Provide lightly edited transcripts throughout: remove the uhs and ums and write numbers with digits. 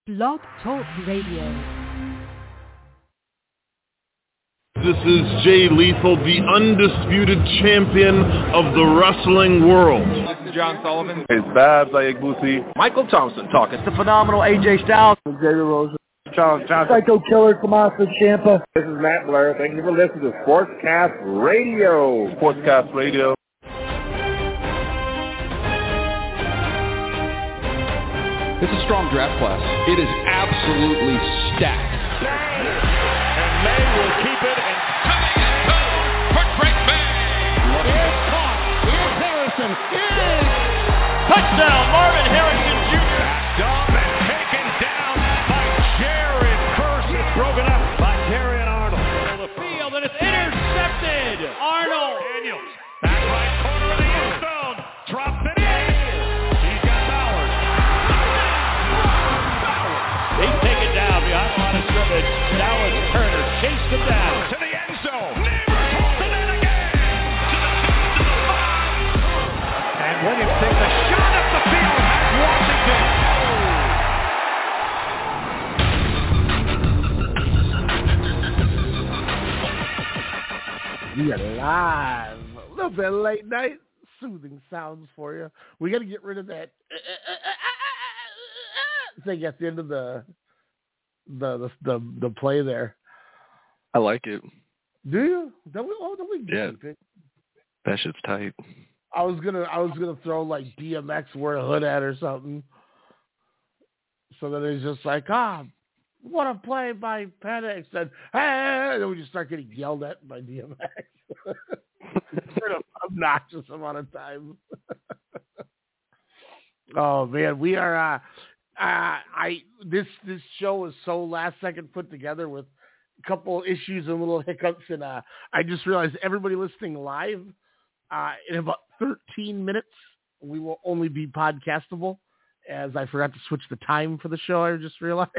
Blog Talk Radio. This is Jay Lethal, the undisputed champion of the wrestling world. This is John Sullivan. It's Babs Ayagbusi. Michael Thompson talking. It's the phenomenal AJ Styles. Xavier Rose. Charles Johnson. Psycho Killer Tommaso Ciampa. This is Matt Blair. Thank you for listening to Sportscast Radio. Sportscast Radio. It's a strong draft class. It is absolutely stacked. And May will keep it and coming in code for Drake May. Here's caught. Here's Harrison. Here's touchdown. Marvin Harrison Jr. Dump and taken down by Jared Curse. It's broken up by Terrion Arnold. The field and it's intercepted. Arnold. Daniels. Back right corner of the end zone. Drops it in. He's got Bowers. They take it down behind the line of scrimmage. Dallas Turner chased him down to the end zone. Neighbors holds it in again. To the 5. And Williams takes a shot up the field. Has Washington. We are live. A little bit late night. Soothing sounds for you. We got to get rid of that thing at the end of the play there. I like it. Do you? Don't we yeah. Keep it? That shit's tight. I was gonna throw like DMX wear a hood at or something. So then it's just like, what a play by Penix, and hey, and then we just start getting yelled at by DMX for an obnoxious amount of time. Oh man, we are. This show was so last second put together with a couple issues and little hiccups, and I just realized everybody listening live in about 13 minutes we will only be podcastable, as I forgot to switch the time for the show. I just realized.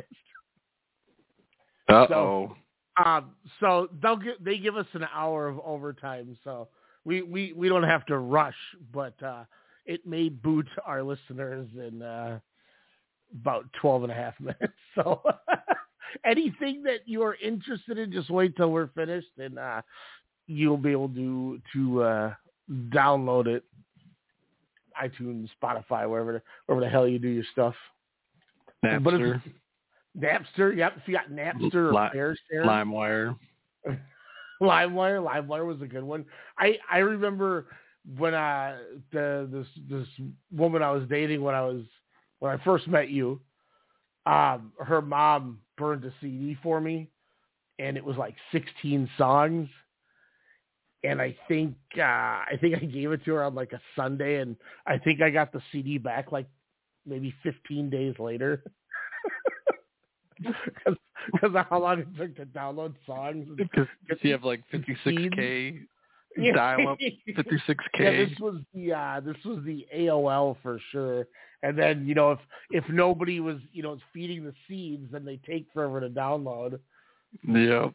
Uh-oh. So they give us an hour of overtime, so we don't have to rush, but it may boot our listeners in about 12 and a half minutes. So anything that you are interested in, just wait till we're finished, and you'll be able to download it, iTunes, Spotify, wherever the hell you do your stuff. Napster. Napster, yep. If you got Napster or Fairshare. LimeWire. LimeWire was a good one. I remember when this woman I was dating when I first met you, her mom burned a CD for me, and it was like 16 songs. And I think I gave it to her on like a Sunday, and I think I got the CD back like maybe 15 days later. Because of how long it took to download songs. Because you have like 56K dial-up, 56K. Yeah, this was the AOL for sure. And then if nobody was feeding the seeds, then they take forever to download. Yep.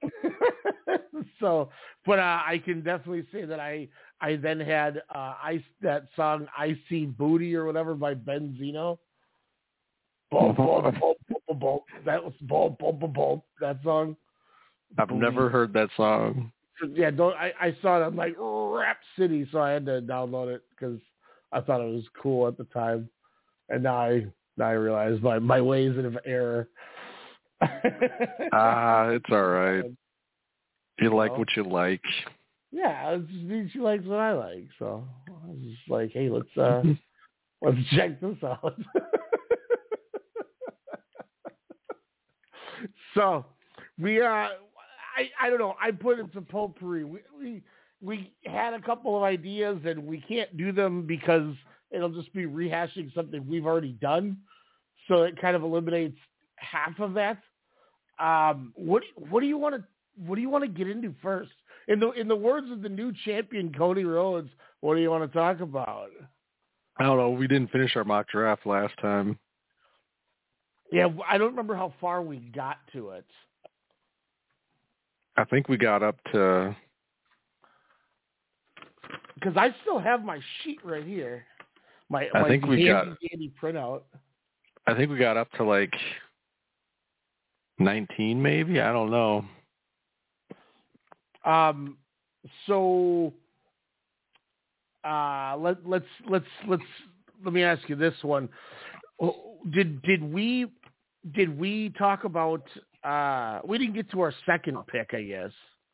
So, but I can definitely say that I then had that song "I See Booty" or whatever by Benzino. That was that song. I've never heard that song. Yeah, I saw it on like Rap City, so I had to download it because I thought it was cool at the time, and now I realize my ways of error. It's all right. You like what you like. Yeah, it just means she likes what I like. So I was just like, hey, let's check this out. So we I don't know. I put in some potpourri. We had a couple of ideas, and we can't do them because it'll just be rehashing something we've already done. So it kind of eliminates half of that. What do you want to get into first? In the words of the new champion Cody Rhodes, what do you want to talk about? I don't know. We didn't finish our mock draft last time. Yeah, I don't remember how far we got to it. I think we got up to... Because I still have my sheet right here. I think we got... Dandy printout. I think we got up to like 19, maybe. I don't know. So let me ask you this one. Did we talk about we didn't get to our second pick, I guess.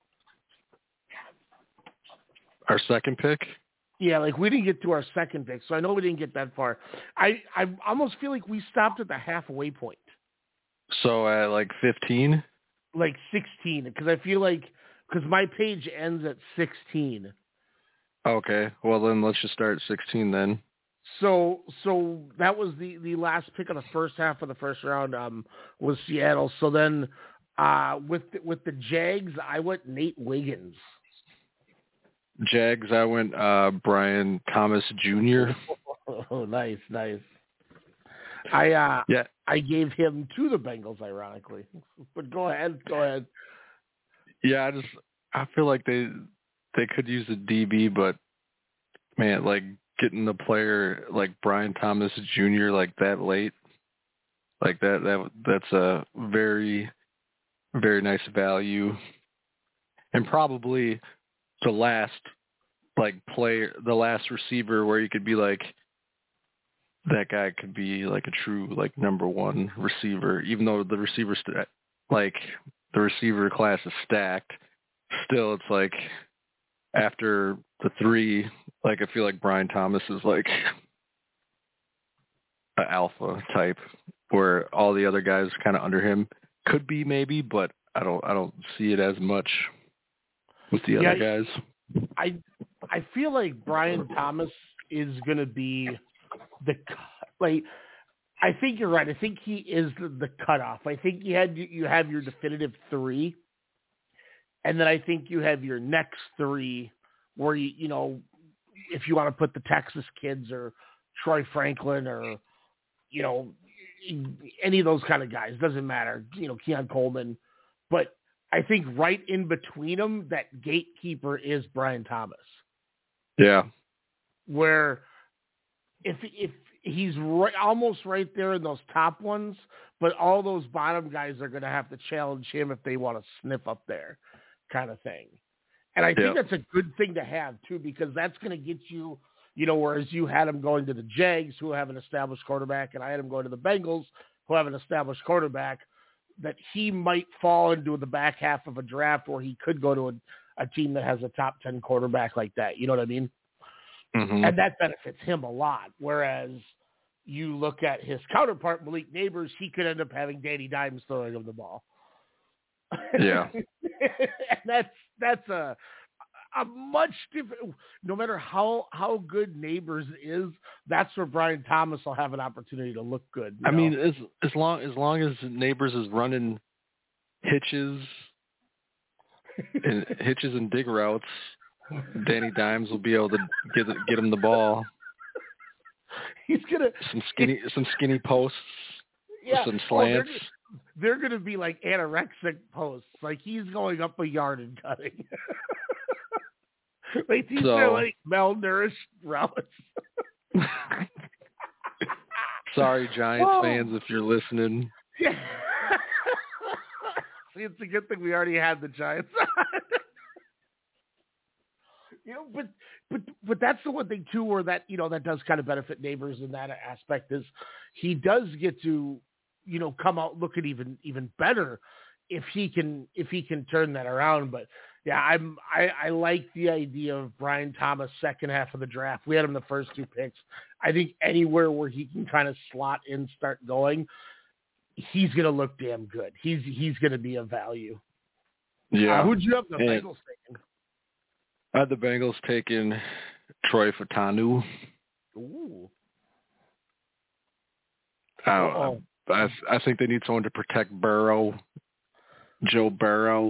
Our second pick? Yeah, like we didn't get to our second pick, so I know we didn't get that far. I almost feel like we stopped at the halfway point. So at like 15? Like 16, because I feel like because my page ends at 16. Okay, well then let's just start at 16 then. So that was the last pick of the first half of the first round was Seattle. So then with the Jags, I went Nate Wiggins. Jags, I went Brian Thomas Jr. Oh, nice. I gave him to the Bengals, ironically. But go ahead. Yeah, I feel like they could use a DB, but man, like getting the player like Brian Thomas Jr. like that late, like that's a very, very nice value, and probably the last receiver where you could be like, that guy could be like a true like number one receiver, even though the receiver class is stacked. Still, it's like after the three, like I feel like Brian Thomas is like an alpha type, where all the other guys kind of under him could be maybe, but I don't see it as much with the other guys. I feel like Brian Thomas is going to be I think you're right. I think he is the cutoff. I think you have your definitive three, and then I think you have your next three where you know, if you want to put the Texas kids or Troy Franklin or, you know, any of those kind of guys, doesn't matter, you know, Keon Coleman, but I think right in between them, that gatekeeper is Brian Thomas. Yeah. Where if he's almost right there in those top ones, but all those bottom guys are going to have to challenge him if they want to sniff up there, kind of thing. And I think that's a good thing to have too, because that's going to get you, you know, whereas you had him going to the Jags, who have an established quarterback, and I had him going to the Bengals, who have an established quarterback, that he might fall into the back half of a draft, or he could go to a team that has a top 10 quarterback like that. You know what I mean? Mm-hmm. And that benefits him a lot. Whereas you look at his counterpart, Malik Neighbors, he could end up having Danny Dimes throwing him the ball. Yeah. And that's a much different, no matter how good Neighbors is, that's where Brian Thomas will have an opportunity to look good. I mean, as long as Neighbors is running hitches and dig routes, Danny Dimes will be able to get him the ball. He's gonna some skinny posts, some slants. They're gonna be like anorexic posts. Like he's going up a yard and cutting. Like these are like malnourished routes. Sorry, Giants fans, if you're listening. Yeah. See, it's a good thing we already had the Giants. You know, but that's the one thing too, where that, you know, that does kind of benefit Neighbors in that aspect, is he does get to, you know, come out looking even better if he can turn that around. But yeah, I like the idea of Brian Thomas second half of the draft. We had him the first two picks. I think anywhere where he can kind of slot in, start going, he's going to look damn good. He's going to be a value. Yeah. Who'd you have the Bengals taking? I had the Bengals taking Troy Fautanu. Ooh. I think they need someone to protect Burrow. Joe Burrow.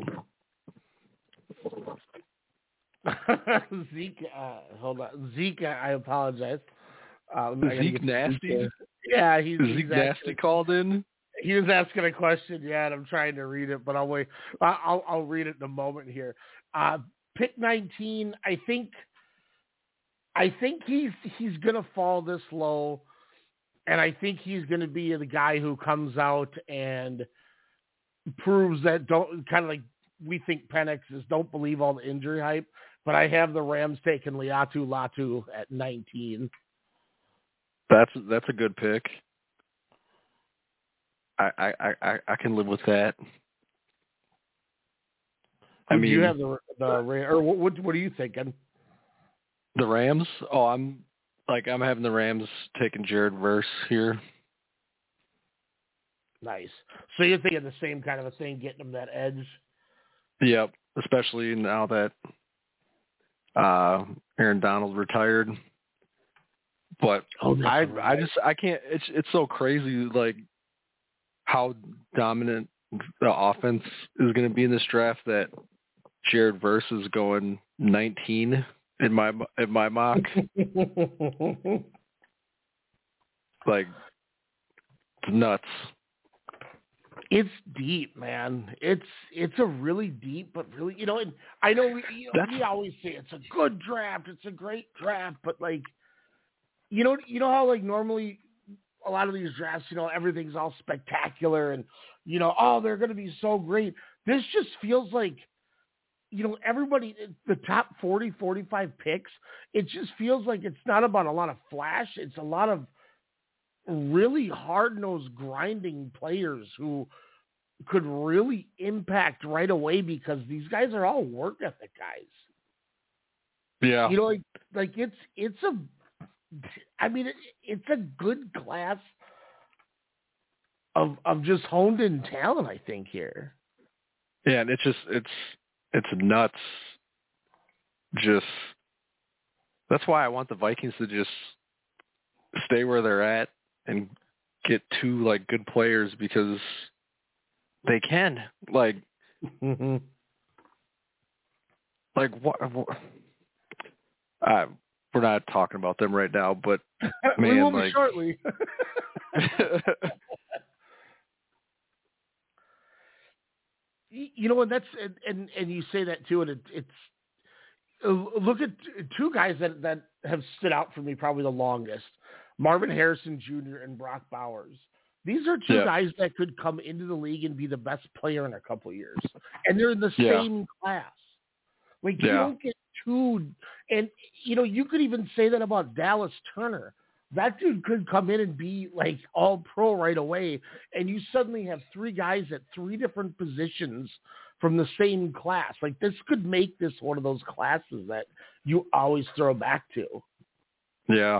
Zeke, hold on. Zeke, I apologize. Zeke Nasty? Yeah, he's Zeke Nasty called in? He was asking a question, yeah, and I'm trying to read it, but I'll wait. I'll read it in a moment here. Pick 19, I think he's going to fall this low And I think he's going to be the guy who comes out and proves that kind of like we think Penix is, don't believe all the injury hype. But I have the Rams taking Latu at 19. That's a good pick. I can live with that. I mean, you have the or what are you thinking? The Rams? Oh, I'm having the Rams taking Jared Verse here. Nice. So you're thinking the same kind of a thing, getting them that edge. Yep, especially now that Aaron Donald retired. But I can't. It's so crazy, like how dominant the offense is going to be in this draft that Jared Verse is going 19 in my mock. Like, it's nuts. It's deep, man. It's a really deep, but really, and I know we always say it's a good draft, it's a great draft, but like, you know how like normally a lot of these drafts, everything's all spectacular and they're going to be so great. This just feels like, everybody, the top 40, 45 picks, it just feels like it's not about a lot of flash. It's a lot of really hard-nosed grinding players who could really impact right away because these guys are all work ethic guys. Yeah. It's a good class of just honed in talent, I think, here. Yeah, and it's nuts. Just that's why I want the Vikings to just stay where they're at and get two like good players because they can. Like like what we're not talking about them right now, but man, we will be shortly. And that's and you say that too, and it's look at two guys that have stood out for me probably the longest: Marvin Harrison Jr. and Brock Bowers. These are two guys that could come into the league and be the best player in a couple of years, and they're in the same class. Like you don't get two, and you could even say that about Dallas Turner. That dude could come in and be like all pro right away. And you suddenly have three guys at three different positions from the same class. Like this could make this one of those classes that you always throw back to. Yeah.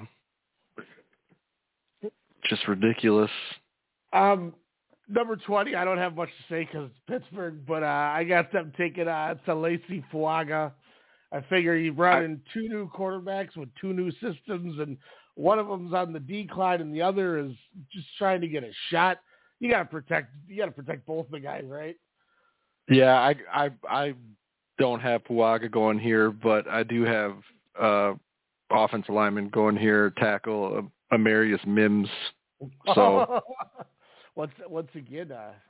Just ridiculous. Number 20, I don't have much to say because it's Pittsburgh, but I got them taking Talesi Fuaga. I figure you brought in two new quarterbacks with two new systems, and one of them's on the decline, and the other is just trying to get a shot. You got to protect both the guys, right? Yeah, I don't have Fuaga going here, but I do have offensive lineman going here, tackle Amarius Mims. So once again,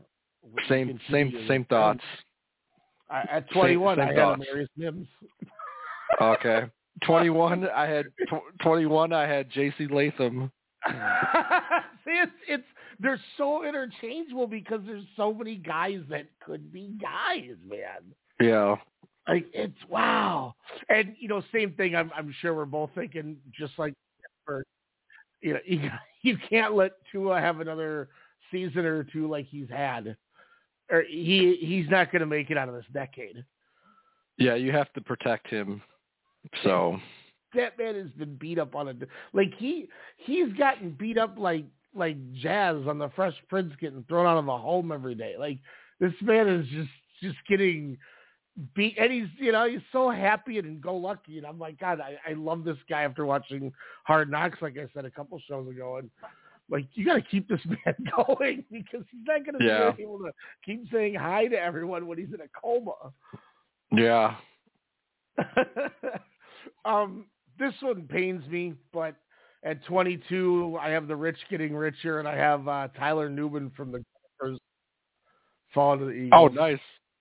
same thoughts. At 21, same I thoughts. had Amarius Mims. Okay. 21, I had J.C. Latham. See, they're so interchangeable because there's so many guys that could be guys, man. Yeah. Like it's wow. And same thing. I'm sure we're both thinking just like you can't let Tua have another season or two like he's had, or he's not going to make it out of this decade. Yeah, you have to protect him. So that man has been beat up on he's gotten beat up like Jazz on the Fresh Prince getting thrown out of a home every day. Like this man is just getting beat, and he's so happy and go lucky. And I'm like, God, I love this guy after watching Hard Knocks, like I said a couple shows ago. And like, you got to keep this man going because he's not going to be able to keep saying hi to everyone when he's in a coma. Yeah. This one pains me, but at 22, I have the rich getting richer, and I have Tyler Newman from the Gophers falling to the Eagles. Oh, nice.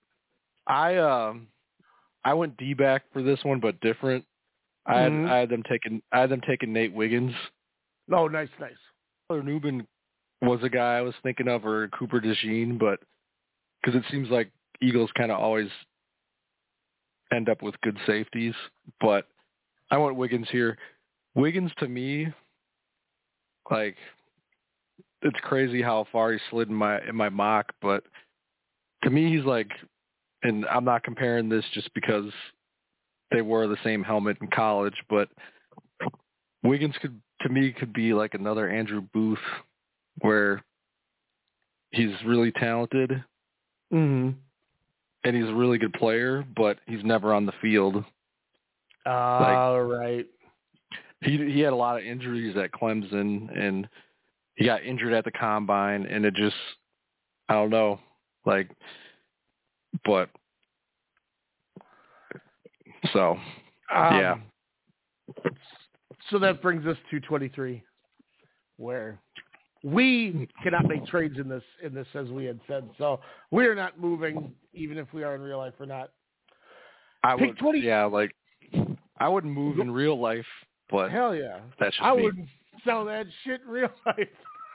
I went D-back for this one, but different. I had them taking Nate Wiggins. Oh, nice. Tyler Newman was a guy I was thinking of, or Cooper DeJean, but because it seems like Eagles kind of always end up with good safeties. But I want Wiggins here. Wiggins, to me, like, it's crazy how far he slid in my mock, but to me he's like, and I'm not comparing this just because they wore the same helmet in college, but Wiggins could be like another Andrew Booth, where he's really talented, and he's a really good player, but he's never on the field. Right. He had a lot of injuries at Clemson, and he got injured at the combine, and it just, I don't know, like, but so yeah. So that brings us to 23, where we cannot make trades in this as we had said. So we are not moving, even if we are in real life or not. I wouldn't move in real life, but hell yeah, that's just I me. wouldn't sell that shit in real life.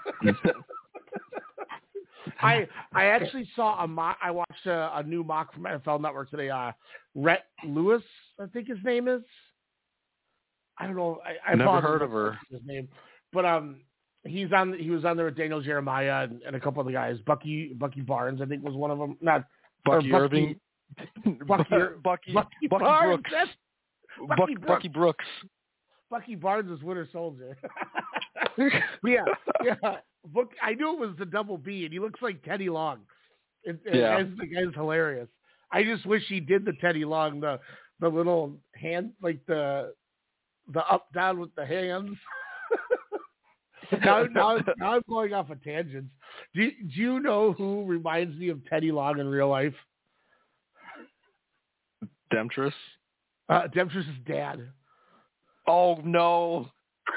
I actually saw I watched a new mock from NFL Network today. Rhett Lewis, I think his name is. I don't know. I never heard of her. His name, but he was on there with Daniel Jeremiah and a couple of the guys. Bucky Barnes, I think, was one of them. Not Bucky Irving. Bucky Barnes. Brooks. Bucky Brooks. Bucky Barnes is Winter Soldier. yeah. I knew it was the double B, and he looks like Teddy Long. The guy's hilarious. I just wish he did the Teddy Long, the little hand, like the up down with the hands. now I'm going off of tangents. Do you know who reminds me of Teddy Long in real life? Demetrius? Demetrius' dad. Oh no!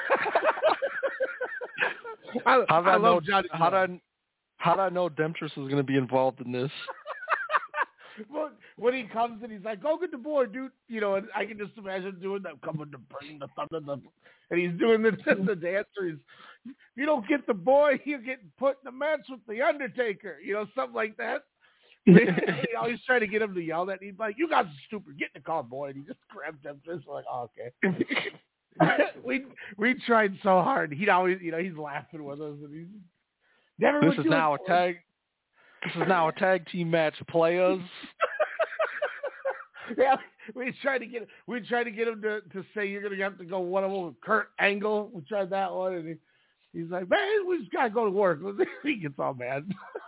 I love Johnny. How did I know Demetrius was going to be involved in this? Well, when he comes and he's like, "Go get the board, dude," and I can just imagine doing that, coming to bring the thunder, and he's doing the dancer. If you don't get the boy, you get put in the match with the Undertaker, something like that. He always try to get him to yell that. He's like, "You guys are stupid. Get in the car, boy." And he just grabbed him. Just like, oh, okay. we tried so hard. He'd always, he's laughing with us, and he's never. This is now a tag team match, players. Yeah, we tried to get him to say you're gonna have to go one of them with Kurt Angle. We tried that one, and he's like, "Man, we just gotta go to work." He gets all mad.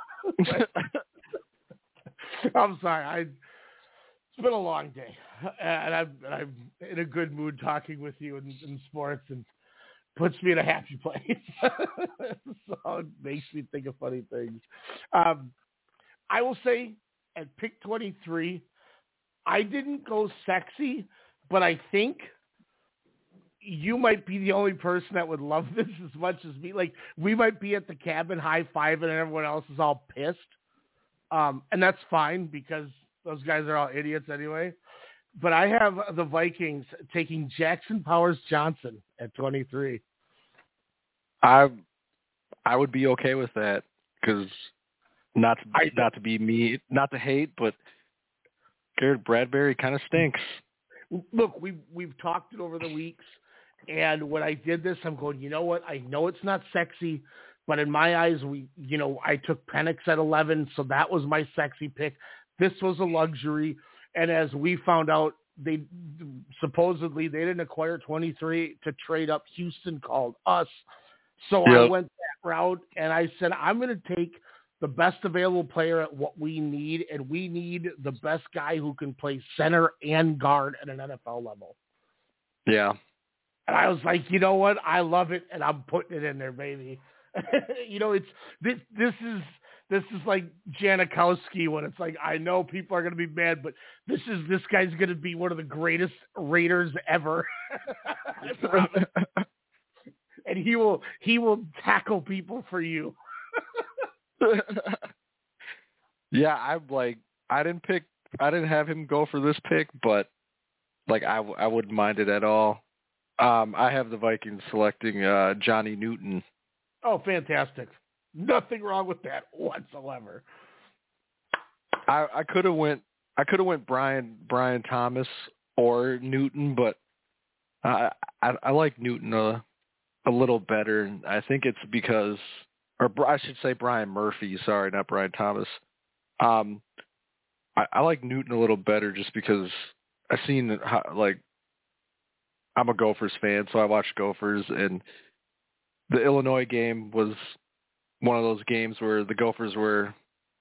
I'm sorry. It's been a long day, and I'm in a good mood talking with you in sports, and puts me in a happy place. So it makes me think of funny things. I will say at pick 23, I didn't go sexy, but I think you might be the only person that would love this as much as me. Like, we might be at the cabin high-fiving and everyone else is all pissed. And that's fine because those guys are all idiots anyway. But I have the Vikings taking Jackson Powers Johnson at 23. I would be okay with that because not to be me, not to hate, but Garrett Bradbury kind of stinks. Look, we've talked it over the weeks, and when I did this, I'm going, you know what? I know it's not sexy, but in my eyes, I took Penix at 11, so that was my sexy pick. This was a luxury, and as we found out, they didn't acquire 23 to trade up. Houston called us, so I went that route, and I said I'm going to take the best available player at what we need, and we need the best guy who can play center and guard at an NFL level. Yeah. And I was like, you know what? I love it, and I'm putting it in there, baby. It's this is like Janikowski when it's like, I know people are going to be mad, but this guy's going to be one of the greatest Raiders ever. And he will tackle people for you. Yeah, I didn't have him go for this pick, but like I wouldn't mind it at all. I have the Vikings selecting Johnny Newton Oh, fantastic. Nothing wrong with that whatsoever. I could have went Brian Thomas or Newton, but I like Newton a little better. And I think it's because, or I should say Brian Murphy. Sorry, not Brian Thomas. I like Newton a little better just because I've seen I'm a Gophers fan, so I watch Gophers, and the Illinois game was one of those games where the Gophers were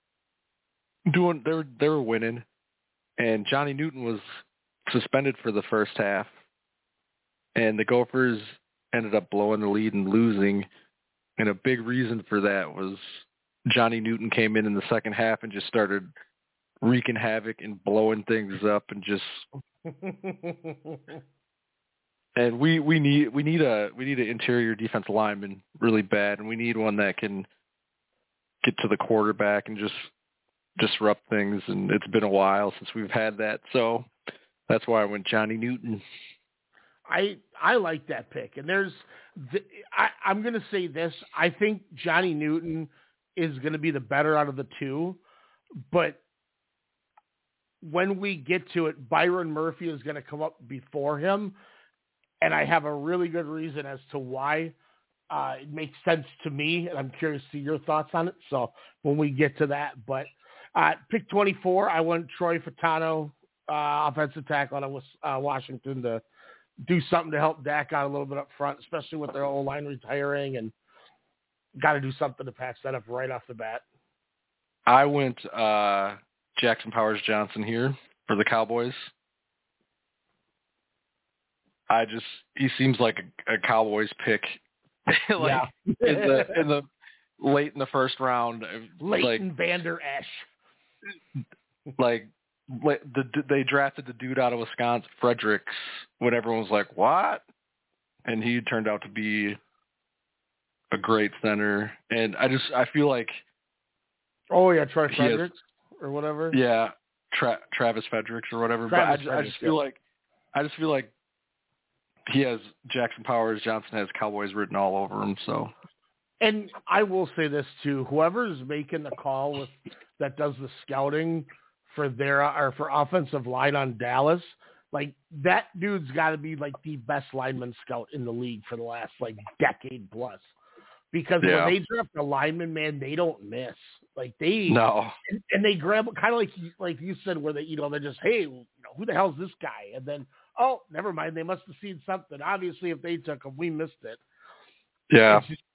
they were winning, and Johnny Newton was suspended for the first half, and the Gophers ended up blowing the lead and losing, and a big reason for that was Johnny Newton came in the second half and just started wreaking havoc and blowing things up, and just and we need an interior defensive lineman really bad, and we need one that can get to the quarterback and just disrupt things, and it's been a while since we've had that, so that's why I went Johnny Newton. I like that pick, and I'm going to say this. I think Johnny Newton is going to be the better out of the two, but when we get to it, Byron Murphy is going to come up before him, and I have a really good reason as to why. It makes sense to me, and I'm curious to see your thoughts on it. So when we get to that, but pick 24, I went Troy Fatano, offensive tackle out of Washington, to do something to help Dak out a little bit up front, especially with their O-line retiring, and got to do something to patch that up right off the bat. I went Jackson Powers Johnson here for the Cowboys. He seems like a Cowboys pick. in the late in the first round, Leighton Vander Esch. They drafted the dude out of Wisconsin, Fredericks, when everyone was like, what? And he turned out to be a great center. And I feel like, oh yeah, Troy Fredericks or whatever. Yeah, Travis Fredericks or whatever. But I just feel like he has Jackson Powers Johnson has Cowboys written all over him. So, and I will say this too: whoever's making the call that does the scouting for for offensive line on Dallas, like that dude's got to be like the best lineman scout in the league for the last like decade plus. Because when they draft a lineman, man, they don't miss. Like and they grab kind of like you said, where they they're just, hey, who the hell's this guy? And then, oh, never mind, they must have seen something. Obviously, if they took him, we missed it. Yeah. It's just,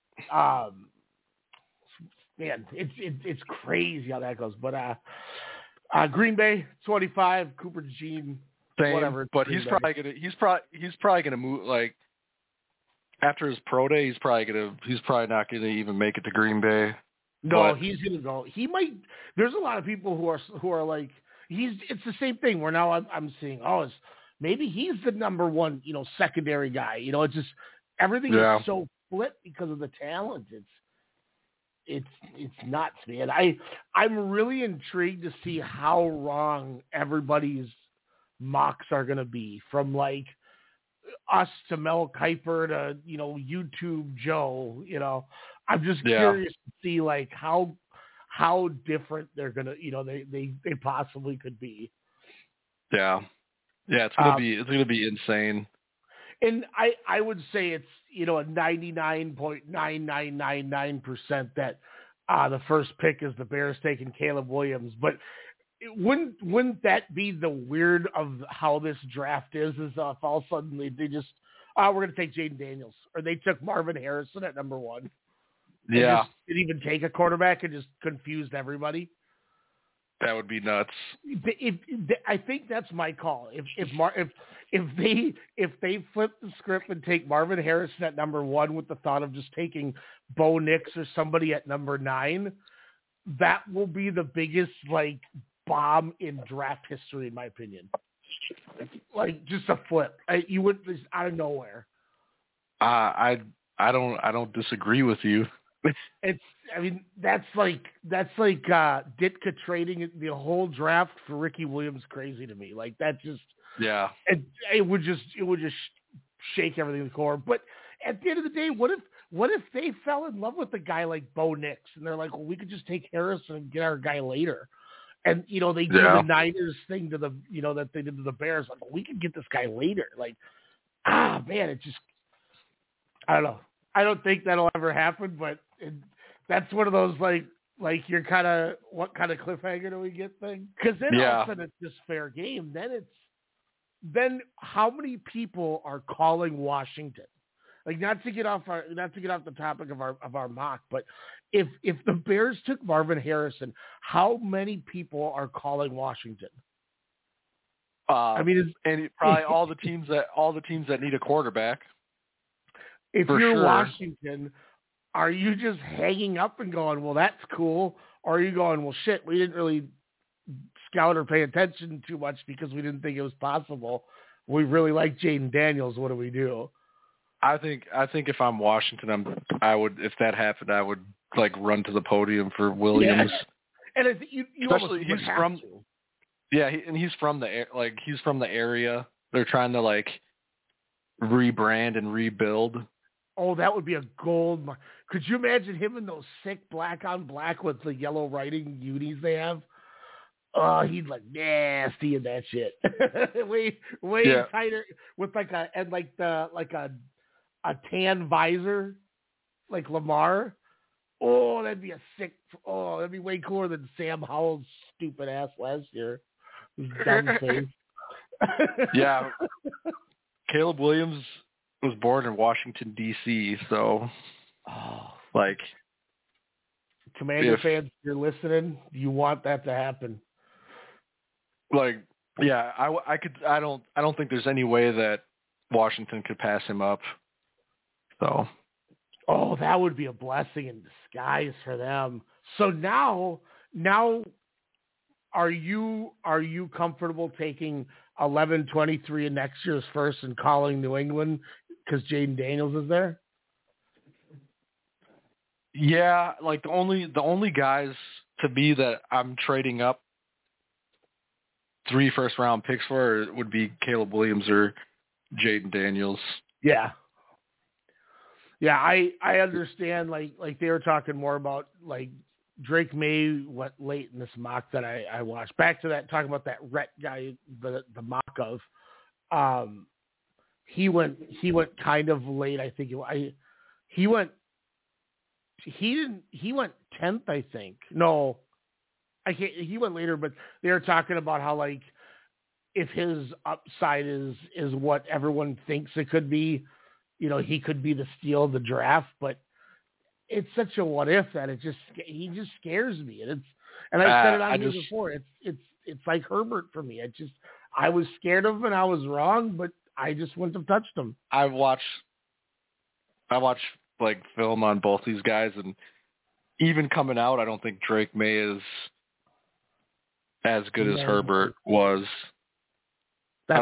man, it's crazy how that goes. But Green Bay 25, Cooper DeJean, whatever. But he's probably gonna move like. After his pro day, he's probably not gonna even make it to Green Bay. No, he's gonna go. He might. There's a lot of people who are like it's the same thing. Where now I'm seeing maybe he's the number one secondary guy. It's just everything is so split because of the talent. It's nuts, man. I'm really intrigued to see how wrong everybody's mocks are gonna be, from like us to Mel Kiper to YouTube Joe. I'm just curious to see like how different they're gonna they possibly could be. It's gonna be insane. And I would say it's a 99.9999% that the first pick is the Bears taking Caleb Williams, but wouldn't that be the weird of how this draft is if all of a sudden they just we're going to take Jaden Daniels, or they took Marvin Harrison at number 1. Yeah. Just didn't even take a quarterback and just confused everybody. That would be nuts. I think that's my call. If they flip the script and take Marvin Harrison at number 1 with the thought of just taking Bo Nix or somebody at number 9, that will be the biggest like bomb in draft history, in my opinion. Like just a flip. You would just out of nowhere. I don't disagree with you. That's like Ditka trading the whole draft for Ricky Williams crazy to me. Like that just it would just shake everything in the core. But at the end of the day, what what if they fell in love with a guy like Bo Nix and they're like, well, we could just take Harrison and get our guy later. And, you know, they do the Niners thing to the, you know, that they did to the Bears. Like, well, we could get this guy later. Like, man, it just, I don't know. I don't think that'll ever happen, but that's one of those, like you're kind of, what kind of cliffhanger do we get thing? Because then all of a sudden it's just fair game. Then how many people are calling Washington? Like, not to get off the topic of our mock, but if the Bears took Marvin Harrison, how many people are calling Washington? I mean, and probably all the teams that need a quarterback. If you're Washington, are you just hanging up and going, well, that's cool? Or are you going, well, shit, we didn't really scout or pay attention too much because we didn't think it was possible. We really like Jaden Daniels. What do we do? I think if I'm Washington, I would, if that happened, I would like run to the podium for Williams. Yeah. And you especially he's from, he's from the area. They're trying to like rebrand and rebuild. Oh, that would be a gold. Could you imagine him in those sick black on black with the yellow writing unis they have? Oh, he'd look nasty in that shit. way tighter with like a tan visor, like Lamar. Oh, that'd be that'd be way cooler than Sam Howell's stupid ass last year. His dumb face. Yeah. Caleb Williams was born in Washington, D.C., so like Commander fans, if you're listening, you want that to happen. Like, yeah, I don't think there's any way that Washington could pass him up. So, that would be a blessing in disguise for them. So now, are you comfortable taking 11-23 in next year's first and calling New England because Jaden Daniels is there? Yeah, like the only guys to me that I'm trading up 3 first-round picks for would be Caleb Williams or Jaden Daniels. Yeah. Yeah, I understand. Like they were talking more about like Drake May went late in this mock that I watched. Back to that, talking about that Rhett guy, the mock of. He went kind of late. I think he went 10th. I think no. He went later, but they were talking about how like if his upside is what everyone thinks it could be, you know, he could be the steal of the draft. But it's such a what if that he just scares me, and I've said it on here before. It's like Herbert for me. I was scared of him and I was wrong, but I just wouldn't have touched him. I watched like film on both these guys, and even coming out, I don't think Drake May is as good as Herbert was. I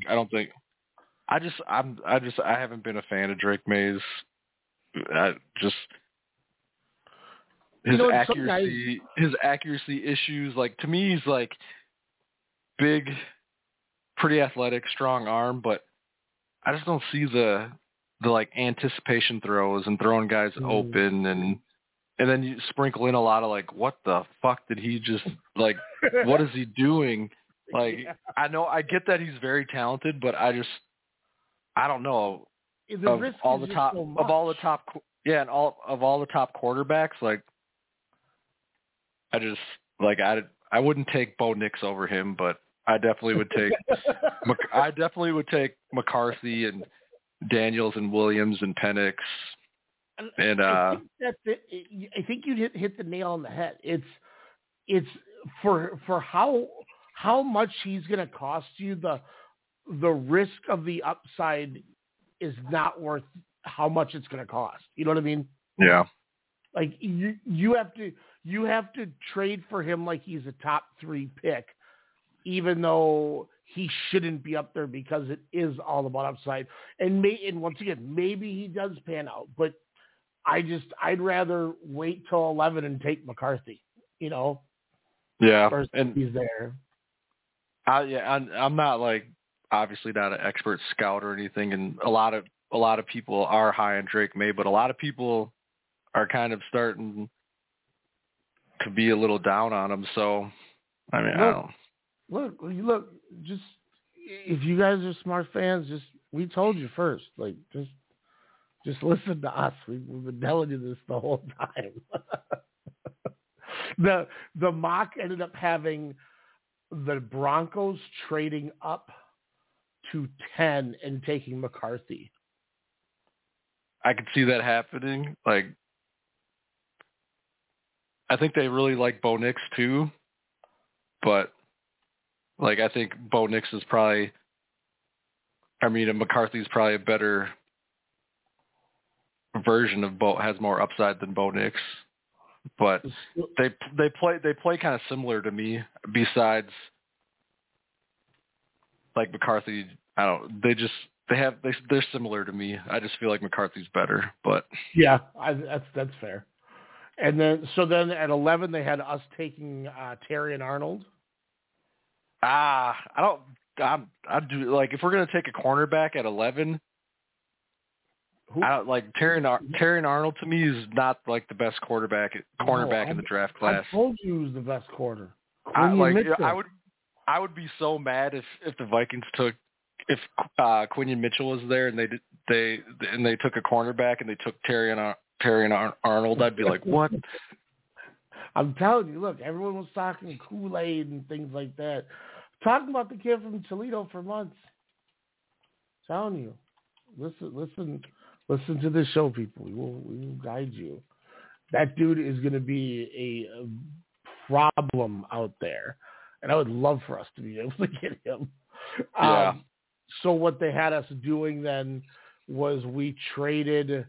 haven't been a fan of Drake May's. His accuracy issues. Like, to me, he's like big, pretty athletic, strong arm, but I just don't see the like anticipation throws and throwing guys open, and then you sprinkle in a lot of like, what the fuck did he just like? What is he doing? Like, I get that he's very talented, but I don't know. Of all the top quarterbacks, like, I wouldn't take Bo Nix over him, but I definitely would take McCarthy and Daniels and Williams and Penix. And I think you hit the nail on the head. It's for how much he's going to cost you. The risk of the upside is not worth how much it's going to cost. You know what I mean? Yeah. Like you have to trade for him like he's a top 3 pick, even though he shouldn't be up there because it is all about upside. And once again, maybe he does pan out, but I'd rather wait till 11 and take McCarthy, you know? Yeah. And he's there. I'm not like, obviously not an expert scout or anything. And a lot of a lot of people are high on Drake May, but a lot of people are kind of starting to be a little down on him. So, I mean, I don't. Look, just if you guys are smart fans, we told you first. Like, just listen to us. We've been telling you this the whole time. The mock ended up having the Broncos trading up to 10 and taking McCarthy. I could see that happening. Like, I think they really like Bo Nix too, but like I think Bo Nix is probably. I mean, McCarthy's probably a better version of Bo. Has more upside than Bo Nix, but they play kind of similar to me. Besides, like McCarthy, I don't. They're similar to me. I just feel like McCarthy's better, but yeah, that's fair. And then at 11 they had us taking Terry and Arnold. I do like if we're gonna take a cornerback at 11. I don't like Terry and Arnold. To me, is not like the best cornerback in the draft class. I told you he was the best corner. I would be so mad if the Vikings took Quinion Mitchell was there and they took a cornerback and they took Terry and Arnold. I'd be like, what? I'm telling you, look, everyone was talking Kool-Aid and things like that. Talking about the kid from Toledo for months. I'm telling you, listen to this show, people. We will guide you. That dude is going to be a problem out there, and I would love for us to be able to get him. Yeah. So what they had us doing then was we traded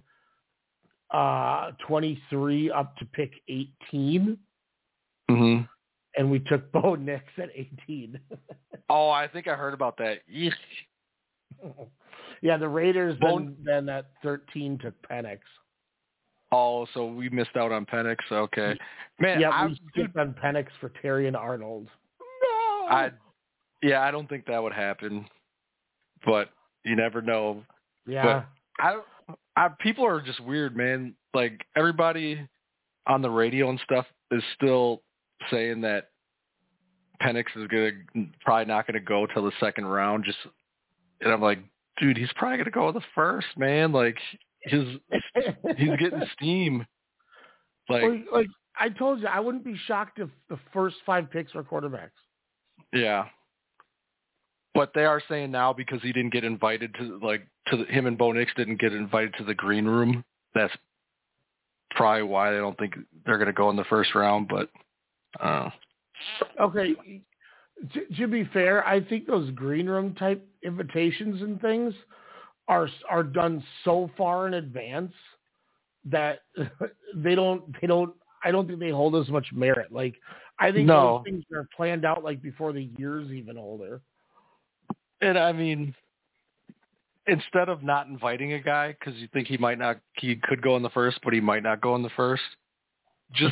23 up to pick 18. Mm-hmm. And we took Bo Nix at 18. Oh, I think I heard about that. Yeesh. Yeah, the Raiders then at 13 took Penix. Oh, so we missed out on Penix. Okay. Man, yeah, we skipped on Penix for Terry and Arnold. No! I don't think that would happen. But you never know. Yeah. But people are just weird, man. Like, everybody on the radio and stuff is still saying that Penix is probably not gonna go till the second round. And I'm like, dude, he's probably gonna go the first, man. Like he's getting steam. Like I told you, I wouldn't be shocked if the first 5 picks were quarterbacks. Yeah, but they are saying now because he didn't get invited him and Bo Nix didn't get invited to the green room. That's probably why they don't think they're gonna go in the first round, but. Okay, to be fair, I think those green room type invitations and things are done so far in advance that they don't. I don't think they hold as much merit. Like I think those things are planned out like before the year's even older. And I mean, instead of not inviting a guy because you think he could go in the first, but he might not go in the first. Just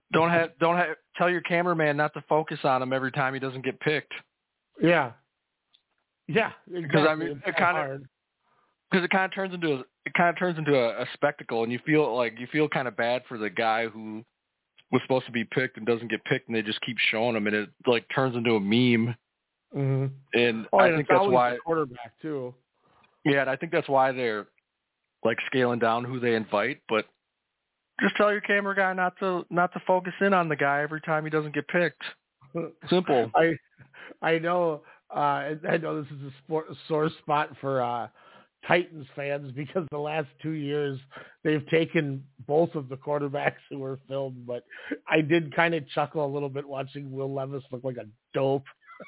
tell your cameraman not to focus on him every time he doesn't get picked. Yeah. Yeah. Exactly. Because I mean, it kind of turns into a spectacle, and you feel kind of bad for the guy who was supposed to be picked and doesn't get picked, and they just keep showing him, and it like turns into a meme. Mm-hmm. And I think that's why the quarterback too. Yeah, and I think that's why they're like scaling down who they invite, but. Just tell your camera guy not to focus in on the guy every time he doesn't get picked. Simple. I know. I know this is a sore spot for Titans fans because the last 2 years they've taken both of the quarterbacks who were filmed. But I did kind of chuckle a little bit watching Will Levis look like a dope.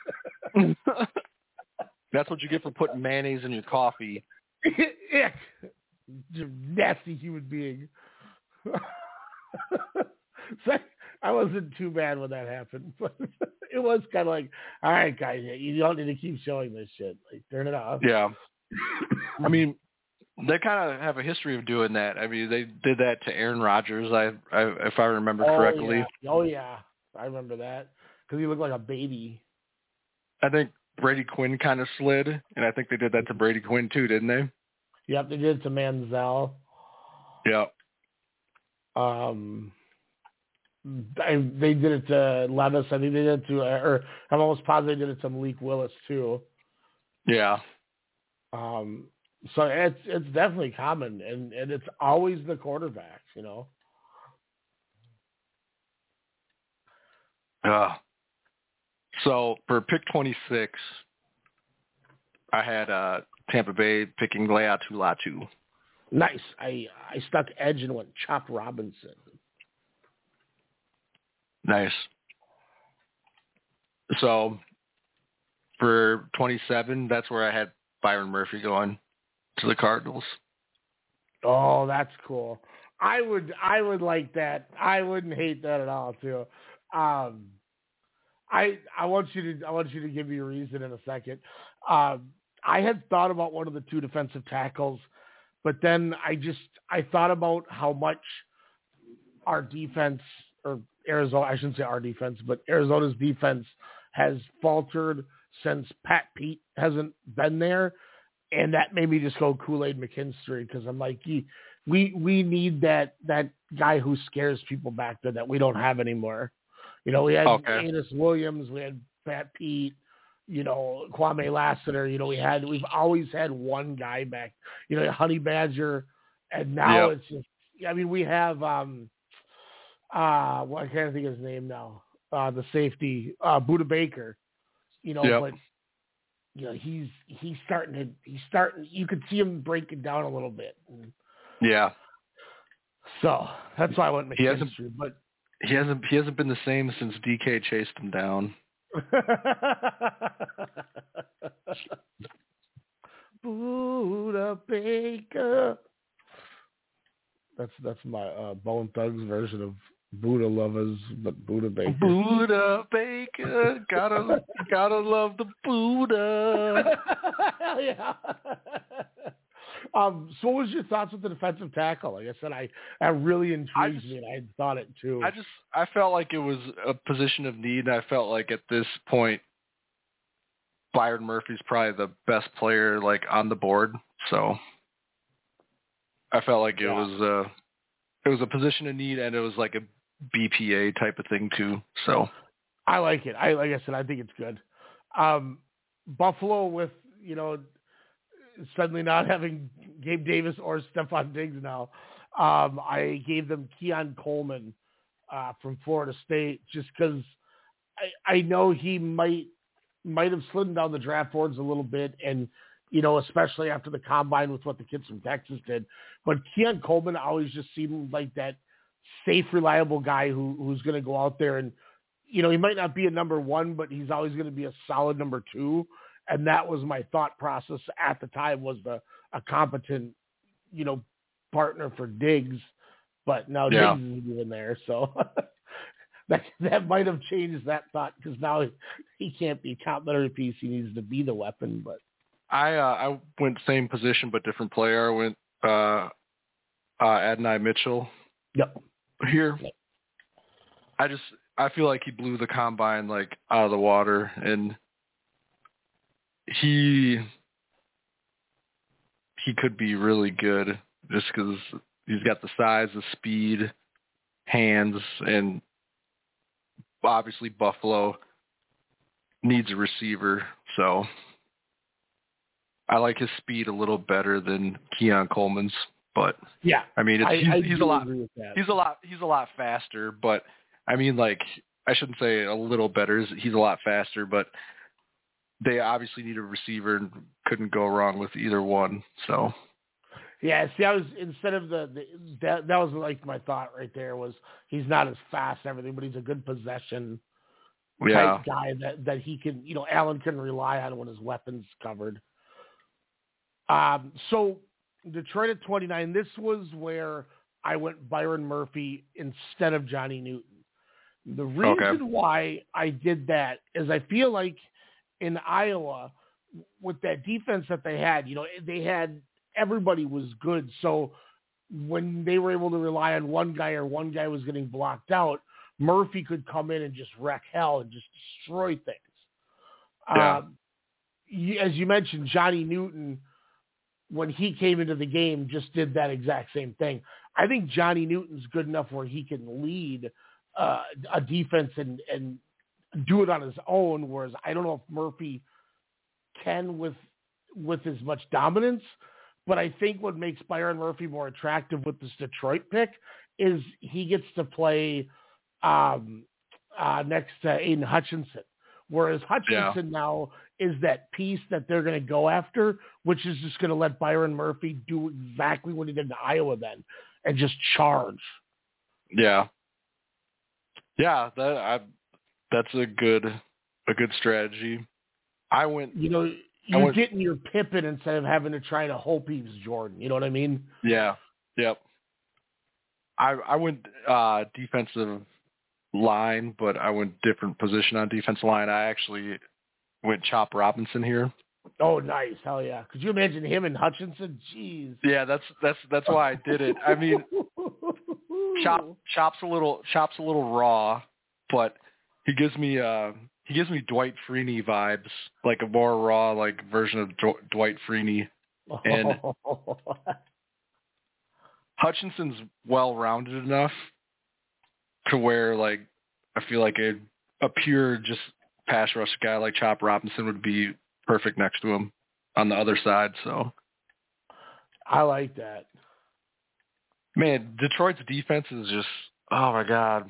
That's what you get for putting mayonnaise in your coffee. Ick. You're a nasty human being. So I wasn't too bad when that happened, but it was kind of like, all right, guys, you don't need to keep showing this shit. Like, turn it off. Yeah. I mean, they kind of have a history of doing that. I mean, they did that to Aaron Rodgers, if I remember correctly. Yeah. Oh, yeah. I remember that because he looked like a baby. I think Brady Quinn kind of slid, and I think they did that to Brady Quinn too, didn't they? Yep, they did it to Manziel. Yep. They did it to Levis. I think they did it to, or I'm almost positive they did it to Malik Willis too. Yeah. So it's definitely common, and it's always the quarterbacks, you know. So for pick 26, I had Tampa Bay picking Laiatu Latu. Nice. I stuck edge and went Chop Robinson. Nice. So for 27, that's where I had Byron Murphy going to the Cardinals. Oh, that's cool. I would like that. I wouldn't hate that at all too. I want you to give me a reason in a second. I had thought about one of the two defensive tackles, but then I thought about how much our defense, or Arizona, I shouldn't say our defense, but Arizona's defense has faltered since Pat Pete hasn't been there. And that made me just go Kool-Aid McKinstry, because I'm like, we need that guy who scares people back there that we don't have anymore. You know, we had Anus Williams, we had Pat Pete, you know, Kwame Lassiter. You know, we've always had one guy back. You know, Honey Badger, and now it's just. I mean, we have I can't think of his name now. The safety, Buda Baker. You know, but you know, he's starting. You could see him breaking down a little bit. Yeah. So that's why I went McKinstry. But he hasn't been the same since DK chased him down. Buda Baker. That's my Bone Thugs version of Buddha Lovers, but Buda Baker. Buda Baker, gotta love the Buddha. Hell yeah. So what was your thoughts with the defensive tackle? Like I said, that really intrigued me, and I thought it too. I felt like it was a position of need, and I felt like at this point, Byron Murphy's probably the best player like on the board. So I felt like it was a position of need, and it was like a BPA type of thing too. So I like it. Like I said, I think it's good. Buffalo with, you know, suddenly not having Gabe Davis or Stephon Diggs now. I gave them Keon Coleman from Florida State, just because I know he might have slid down the draft boards a little bit, and you know, especially after the combine with what the kids from Texas did. But Keon Coleman always just seemed like that safe, reliable guy who's going to go out there and, you know, he might not be a number one, but he's always going to be a solid number two. And that was my thought process at the time, was a competent, you know, partner for Diggs. But now Diggs isn't even there, so that might have changed that thought, because now he can't be a complimentary piece. He needs to be the weapon. But I went same position but different player. I went Adonai Mitchell. Yep. Here. Yep. I feel like he blew the combine like out of the water, and he could be really good just because he's got the size, the speed, hands, and obviously Buffalo needs a receiver, so I like his speed a little better than Keon Coleman's. But yeah, I mean, he's a lot faster. But I mean, like, I shouldn't say a little better. He's a lot faster, but they obviously need a receiver and couldn't go wrong with either one. So yeah, see, I was, instead of that was like my thought right there, was he's not as fast and everything, but he's a good possession type guy that he can, you know, Allen can rely on when his weapon's covered. So Detroit at 29, this was where I went Byron Murphy instead of Johnny Newton. The reason why I did that is I feel like in Iowa, with that defense that they had, you know, everybody was good. So when they were able to rely on one guy, or one guy was getting blocked out, Murphy could come in and just wreak hell and just destroy things. Yeah. As you mentioned, Johnny Newton, when he came into the game, just did that exact same thing. I think Johnny Newton's good enough where he can lead a defense and do it on his own, whereas I don't know if Murphy can with as much dominance. But I think what makes Byron Murphy more attractive with this Detroit pick is he gets to play next to Aiden Hutchinson, whereas Hutchinson now is that piece that they're going to go after, which is just going to let Byron Murphy do exactly what he did in Iowa then and just charge. Yeah. Yeah, that's a good strategy. You're getting your Pippen instead of having to try to hope he was Jordan. You know what I mean? Yeah. Yep. I went defensive line, but I went different position on defensive line. I actually went Chop Robinson here. Oh, nice. Hell yeah. Could you imagine him and Hutchinson? Jeez. Yeah, that's why I did it. I mean, Chop's a little raw, but he gives me Dwight Freeney vibes, like a more raw like version of Dwight Freeney. And Hutchinson's well-rounded enough to where, like, I feel like a pure just pass rush guy like Chop Robinson would be perfect next to him on the other side. So I like that. Man, Detroit's defense is just, oh my God.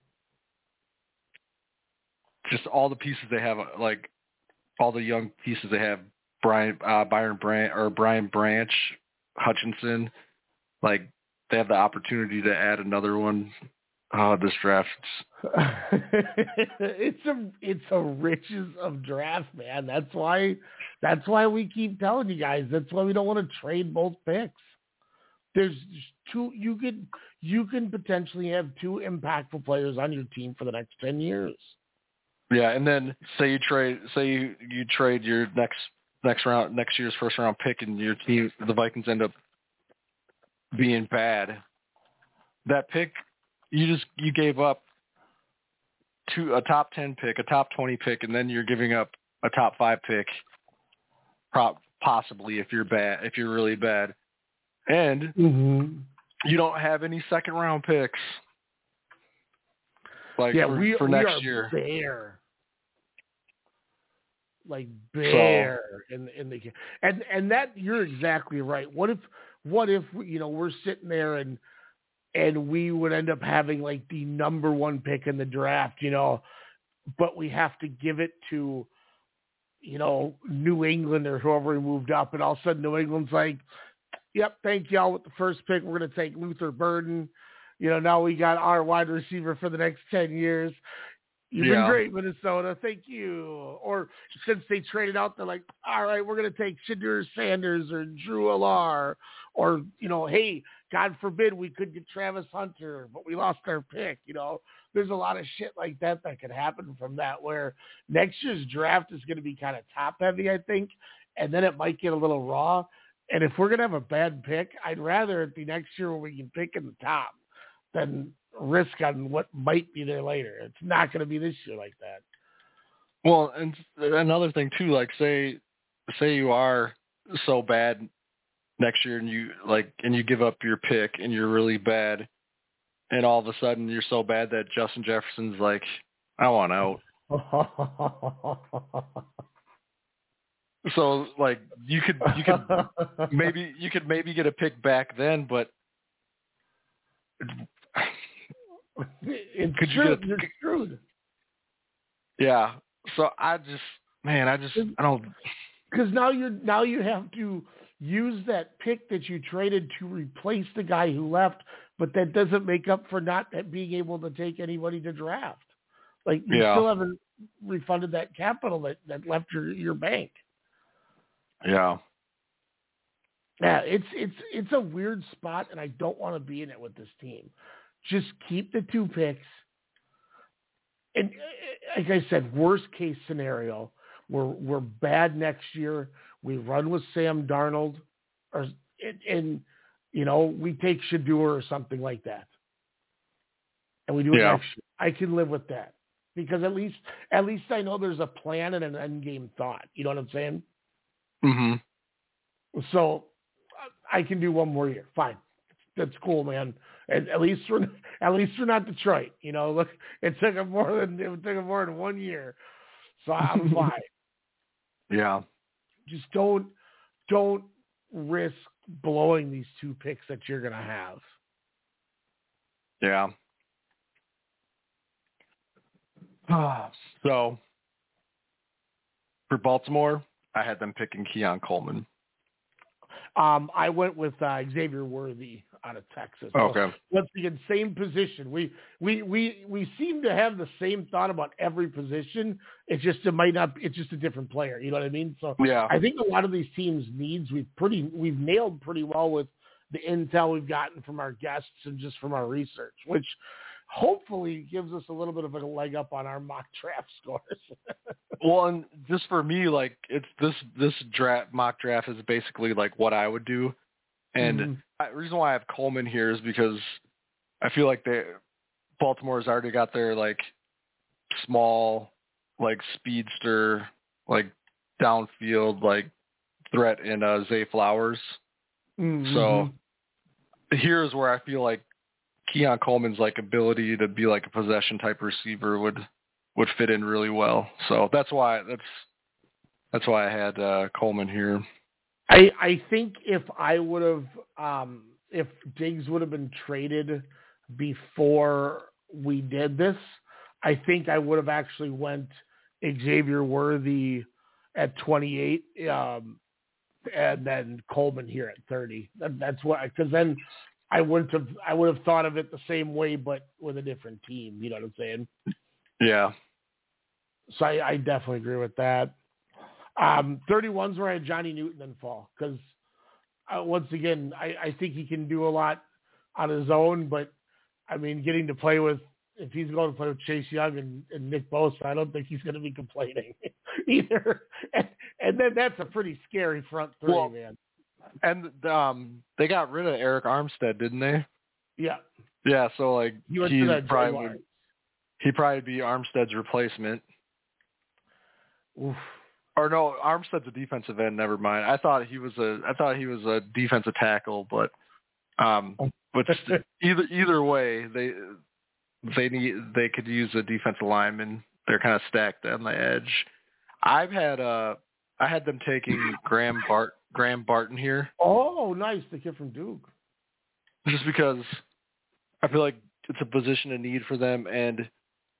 Just all the pieces they have, like all the young pieces they have, Brian Branch, Hutchinson, like they have the opportunity to add another one. This draft. It's a riches of draft, man. That's why we keep telling you guys. That's why we don't want to trade both picks. There's two. You can potentially have two impactful players on your team for the next 10 years. Yeah, and then say you trade your next year's first round pick, and your team, the Vikings, end up being bad. That pick, you gave up a top 10 pick, a top 20 pick, and then you're giving up a top 5 pick, possibly if you're really bad, and you don't have any second round picks. Like for next year. Bare in the and that you're exactly right. What if we're sitting there and we would end up having like the number 1 pick in the draft, but we have to give it to New England or whoever we moved up, and all of a sudden New England's like, yep, thank y'all with the first pick. We're going to take Luther Burden. Now we got our wide receiver for the next 10 years. You've been great, Minnesota. Thank you. Or since they traded out, they're like, all right, we're going to take Shadur Sanders or Drew Allar. Or, hey, God forbid we could get Travis Hunter, but we lost our pick. There's a lot of shit like that could happen from that, where next year's draft is going to be kind of top heavy, I think. And then it might get a little raw. And if we're going to have a bad pick, I'd rather it be next year where we can pick in the top than risk on what might be there later. It's not going to be this year like that. Well, and another thing too, like say you are so bad next year and you give up your pick and you're really bad, and all of a sudden you're so bad that Justin Jefferson's like, I want out. So like you could maybe get a pick back then, but you're screwed. Yeah. So I don't. Because now you have to use that pick that you traded to replace the guy who left, but that doesn't make up for not being able to take anybody to draft. Like you still haven't refunded that capital that left your bank. Yeah. Yeah, it's a weird spot, and I don't want to be in it with this team. Just keep the 2 picks. And like I said, worst case scenario, we're bad next year. We run with Sam Darnold, and we take Shadur or something like that, and we do it next year. I can live with that because at least I know there's a plan and an end game thought. You know what I'm saying? Mm-hmm. So I can do one more year. Fine. That's cool, man. And at least we're not Detroit. You know, look, it took them more than 1 year. So I'm fine. Yeah. Just don't risk blowing these 2 picks that you're going to have. Yeah. So for Baltimore, I had them picking Keon Coleman. I went with Xavier Worthy out of Texas. Okay. So, once again, same position. We seem to have the same thought about every position. It's just it's just a different player. You know what I mean? So yeah. I think a lot of these teams' needs we've nailed pretty well with the intel we've gotten from our guests and just from our research, which hopefully gives us a little bit of a leg up on our mock draft scores. Well, and just for me, like it's this mock draft is basically like what I would do, and the reason why I have Coleman here is because I feel like Baltimore's already got their like small, like speedster, like downfield like threat in Zay Flowers. Mm-hmm. So here's where I feel like Keon Coleman's like ability to be like a possession type receiver would fit in really well. So that's why I had Coleman here. I think if I would have if Diggs would have been traded before we did this, I think I would have actually went Xavier Worthy at 28, and then Coleman here at 30. That's what, because then I would have thought of it the same way, but with a different team. You know what I'm saying? Yeah. So I definitely agree with that. 31's where I had Johnny Newton then fall, because once again, I think he can do a lot on his own, but I mean, getting to play with, if he's going to play with Chase Young and Nick Bosa, I don't think he's going to be complaining either. And then that's a pretty scary front three, man. And they got rid of Eric Armstead, didn't they? Yeah. Yeah, so like he'd probably be Armstead's replacement. Oof. Or no, Armstead's a defensive end. Never mind. I thought he was a defensive tackle, but either way, they could use a defensive lineman. They're kind of stacked on the edge. I had them taking Graham Barton here. Oh, nice, the kid from Duke. Just because I feel like it's a position of need for them, and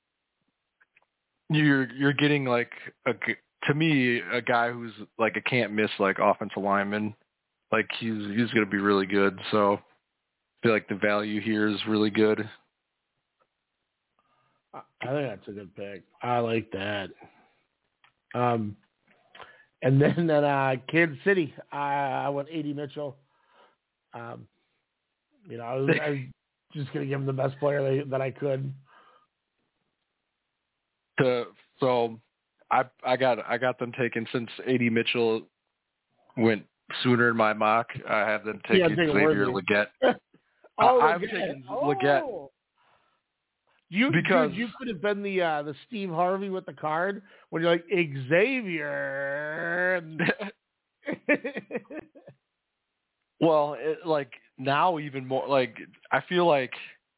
you're getting like to me a guy who's like a can't miss like offensive lineman. Like he's going to be really good. So I feel like the value here is really good. I think that's a good pick. I like that. And then Kansas City, I went A.D. Mitchell. I was just going to give him the best player that I could. So I got them taken, since A.D. Mitchell went sooner in my mock. I have them taking Xavier Legette. I'm taking Legette. You could have been the Steve Harvey with the card when you're like Xavier. Well, like now even more, like I feel like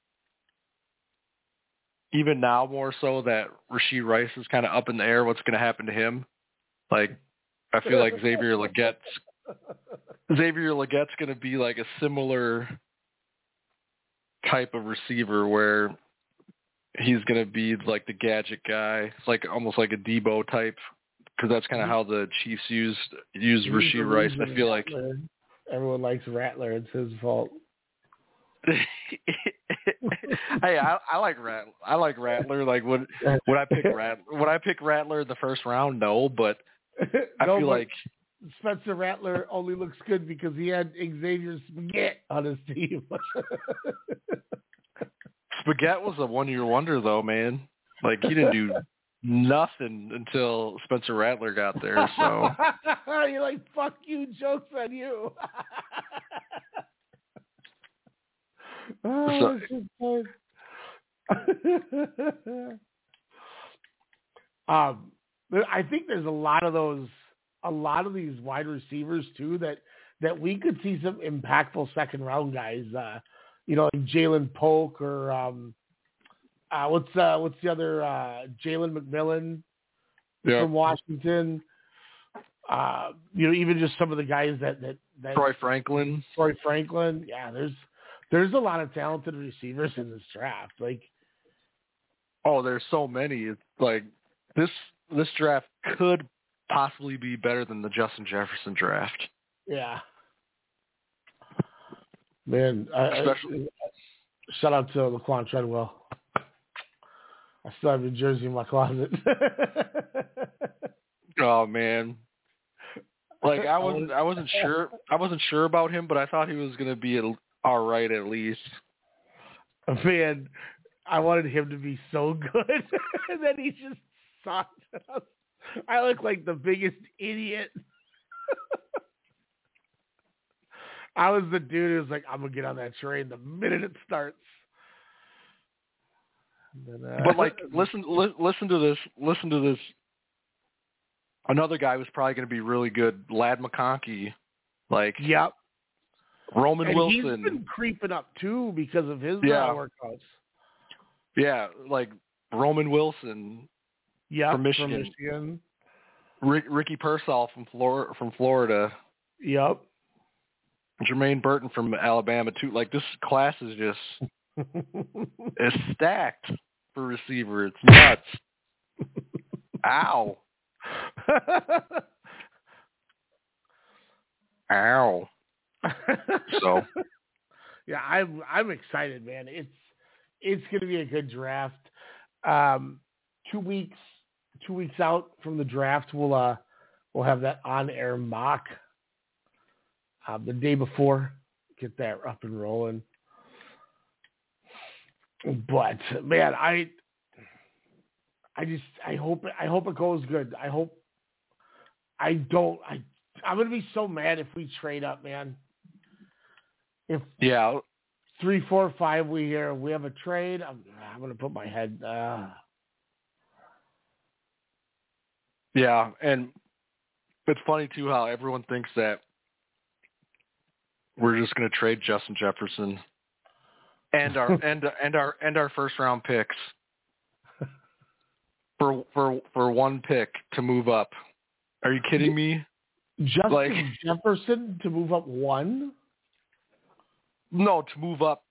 even now more so that Rashee Rice is kind of up in the air. What's going to happen to him? Like I feel like Xavier Legette's going to be like a similar type of receiver where he's going to be like the gadget guy. It's like almost like a Debo type, because that's kind of how the Chiefs use Rashee Rice. I feel like everyone likes Rattler. It's his fault. Hey, I like Rattler. I like Rattler. Like would I pick Rattler? Would I pick Rattler in the first round? No, but I feel like Spencer Rattler only looks good because he had Xavier Spaghetti on his team. Spaghetti was a one-year wonder, though, man. Like, he didn't do nothing until Spencer Rattler got there, so. You're like, fuck you, joke's on you. I think there's a lot of these wide receivers, too, that that we could see some impactful second round guys. Like Jalen Polk or what's the other Jalen McMillan from Washington. Even just some of the guys that Troy Franklin. Yeah, there's a lot of talented receivers in this draft. Like, oh, there's so many. It's like this draft could possibly be better than the Justin Jefferson draft. Yeah. Man, shout out to Laquan Treadwell. I still have a jersey in my closet. Oh man. Like I wasn't sure about him, but I thought he was going to be all right at least. Man, I wanted him to be so good, and then he just sucked. I look like the biggest idiot. I was the dude who was like, I'm gonna get on that train the minute it starts. Then, but like, listen to this. Another guy was probably going to be really good, Ladd McConkey. Like, yep. Roman Wilson. He's been creeping up too because of his workouts. Yeah, like Roman Wilson. Yeah, from Michigan. Ricky Pearsall from Florida. Yep. Jermaine Burton from Alabama too. Like this class is just is stacked for receiver. It's nuts. Ow. Ow. So yeah, I'm excited, man. It's gonna be a good draft. 2 weeks out from the draft, we'll have that on-air mock. The day before, get that up and rolling. But man, I hope it goes good. I'm gonna be so mad if we trade up, man. If 3, 4, 5 we have a trade, I'm gonna put my head. Yeah, and it's funny too how everyone thinks that we're just going to trade Justin Jefferson and our first round picks for one pick to move up. Are you kidding me? Justin Jefferson to move up one? No, to move up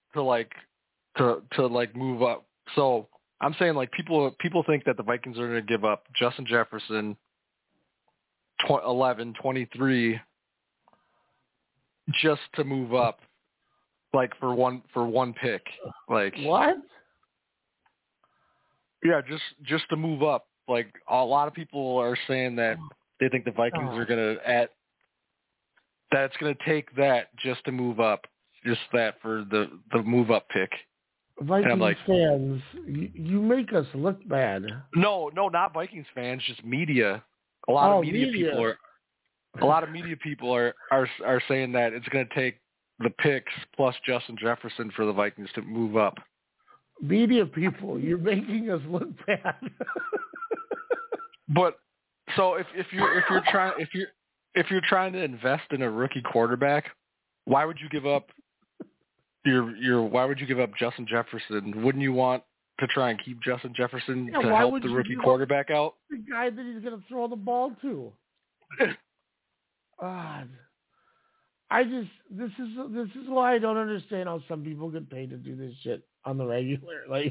to move up. So I'm saying like people think that the Vikings are going to give up Justin Jefferson 11, 23 just to move up, like for one pick. Like what? Yeah, just to move up. Like a lot of people are saying that they think the Vikings are gonna that it's gonna take that just to move up, just that for the move up pick. Vikings fans, you make us look bad. No, not Vikings fans, just media. A lot of media people are saying that it's going to take the picks plus Justin Jefferson for the Vikings to move up. Media people, you're making us look bad. But so if you're trying to invest in a rookie quarterback, why would you give up why would you give up Justin Jefferson? Wouldn't you want to try and keep Justin Jefferson to help the rookie quarterback out? The guy that he's going to throw the ball to. God, this is why I don't understand how some people get paid to do this shit on the regular. Like,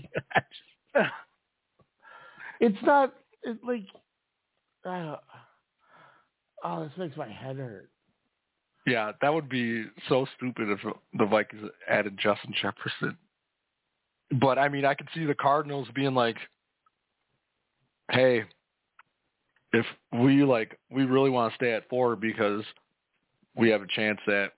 it's not like, this makes my head hurt. Yeah, that would be so stupid if the Vikings added Justin Jefferson. But I mean, I could see the Cardinals being like, "Hey, if we really want to stay at 4 because we have a chance at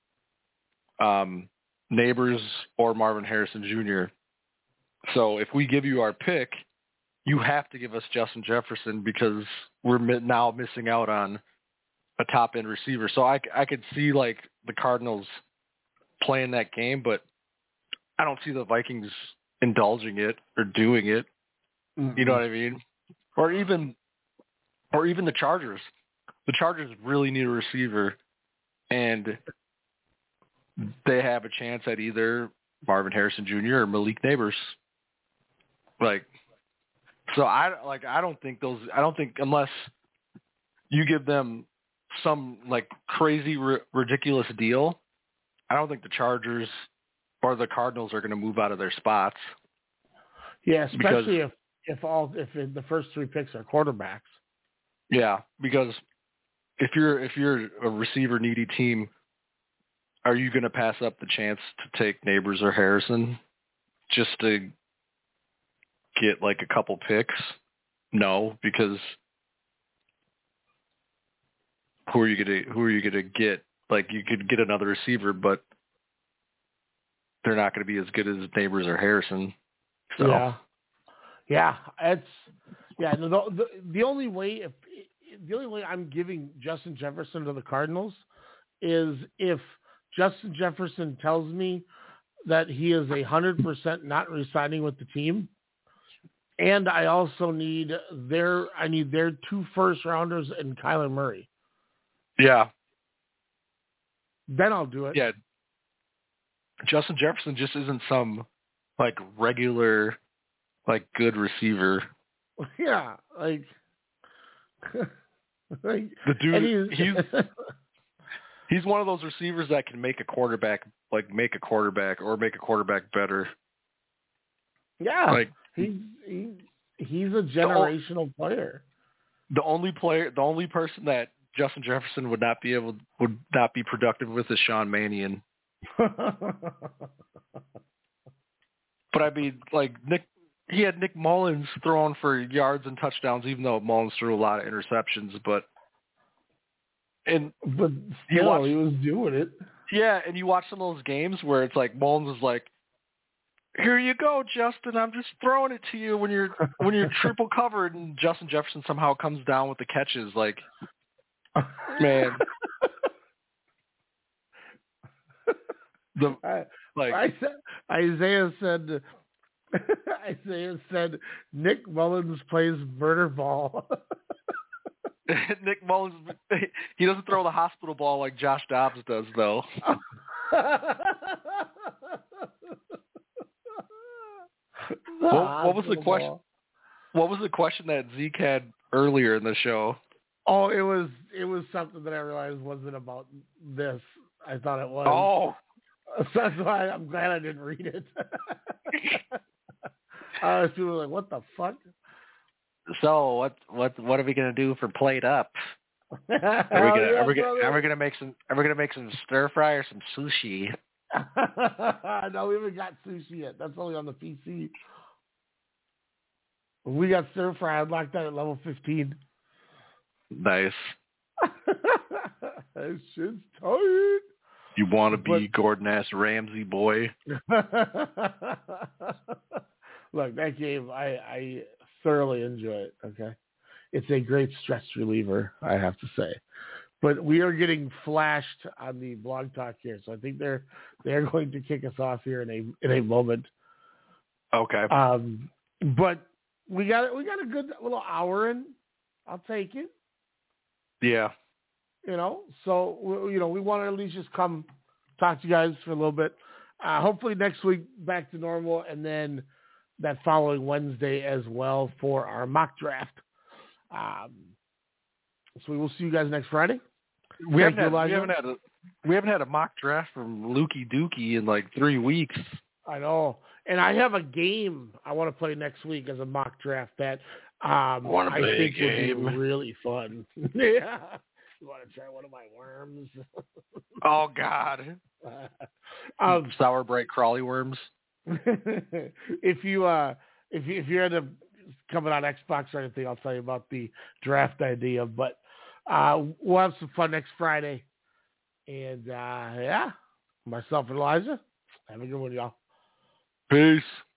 Neighbors or Marvin Harrison Jr. So if we give you our pick, you have to give us Justin Jefferson because we're now missing out on a top-end receiver." So I could see like the Cardinals playing that game, but I don't see the Vikings indulging it or doing it. Mm-hmm. You know what I mean? Or even the Chargers. The Chargers really need a receiver, and they have a chance at either Marvin Harrison Jr. or Malik Neighbors. So I don't think unless you give them some crazy ridiculous deal, I don't think the Chargers or the Cardinals are going to move out of their spots. Yeah, especially if the first 3 picks are quarterbacks. Yeah, because if you're a receiver needy team, are you going to pass up the chance to take Neighbors or Harrison just to get a couple picks? No, because who are you going to get? You could get another receiver, but they're not going to be as good as Neighbors or Harrison. So. Yeah, the only way I'm giving Justin Jefferson to the Cardinals is if Justin Jefferson tells me that he is 100% not re-signing with the team, and I also need their 2 first-rounders and Kyler Murray. Yeah. Then I'll do it. Yeah. Justin Jefferson just isn't some regular good receiver. Yeah, the dude he's one of those receivers that can make a quarterback or make a quarterback better. Yeah. He's a generational player. The only person that Justin Jefferson would not be productive with is Sean Mannion. But I mean, he had Nick Mullins throwing for yards and touchdowns, even though Mullins threw a lot of interceptions. But still, he was doing it. Yeah, and you watch some of those games where it's Mullins is like, "Here you go, Justin. I'm just throwing it to you when you're triple covered," and Justin Jefferson somehow comes down with the catches. Man. Isaiah said Nick Mullins plays murder ball. Nick Mullins, he doesn't throw the hospital ball like Josh Dobbs does, though. What was the question? What was the question that Zeke had earlier in the show? Oh, it was something that I realized wasn't about this. I thought it was. Oh. So that's why I'm glad I didn't read it. I was feeling like, what the fuck? So what are we gonna do for plate up? Are we gonna make some stir fry or some sushi? No, we haven't got sushi yet. That's only on the PC. We got stir fry unlocked out at level 15. Nice. That shit's tight. You want to be Gordon S. Ramsay, boy? Look, that game, I thoroughly enjoy it, okay? It's a great stress reliever, I have to say. But we are getting flashed on the Blog Talk here, so I think they're going to kick us off here in a moment. Okay. But we got a good little hour in. I'll take it. Yeah. So we want to at least just come talk to you guys for a little bit. Hopefully next week back to normal, and then that following Wednesday as well for our mock draft. So we will see you guys next Friday. We haven't had a mock draft from Lukey Dookie in 3 weeks. I know, and I have a game I want to play next week as a mock draft that I think will be really fun. Yeah. You want to try one of my worms? Oh God! Sour bright crawly worms. If you end up coming on Xbox or anything, I'll tell you about the draft idea. But we'll have some fun next Friday. And myself and Elijah, have a good one, y'all. Peace.